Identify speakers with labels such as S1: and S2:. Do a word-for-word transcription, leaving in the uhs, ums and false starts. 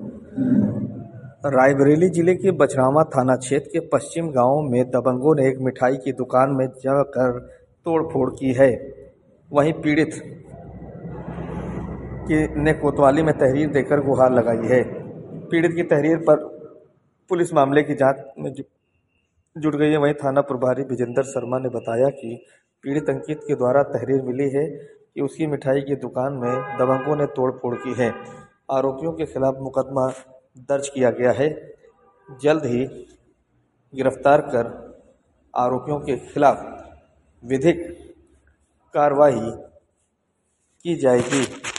S1: रायबरेली जिले के बछरावा थाना क्षेत्र के पश्चिम गांव में दबंगों ने एक मिठाई की दुकान में जमकर तोड़फोड़ की है। वहीं पीड़ित की ने कोतवाली में तहरीर देकर गुहार लगाई है। पीड़ित की तहरीर पर पुलिस मामले की जांच में जुट गई है। वहीं थाना प्रभारी विजेंद्र शर्मा ने बताया कि पीड़ित अंकित के द्वारा तहरीर मिली है कि उसकी मिठाई की दुकान में दबंगों ने तोड़फोड़ की है। आरोपियों के खिलाफ मुकदमा दर्ज किया गया है। जल्द ही गिरफ्तार कर आरोपियों के खिलाफ विधिक कार्रवाई की जाएगी।